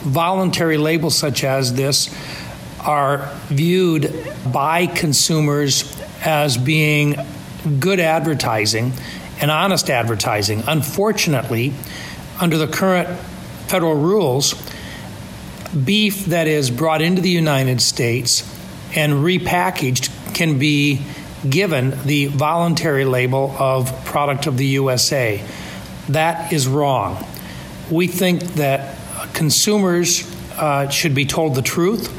voluntary labels such as this are viewed by consumers as being good advertising and honest advertising. Unfortunately, under the current federal rules, beef that is brought into the United States and repackaged can be given the voluntary label of product of the USA. That is wrong. We think that consumers should be told the truth.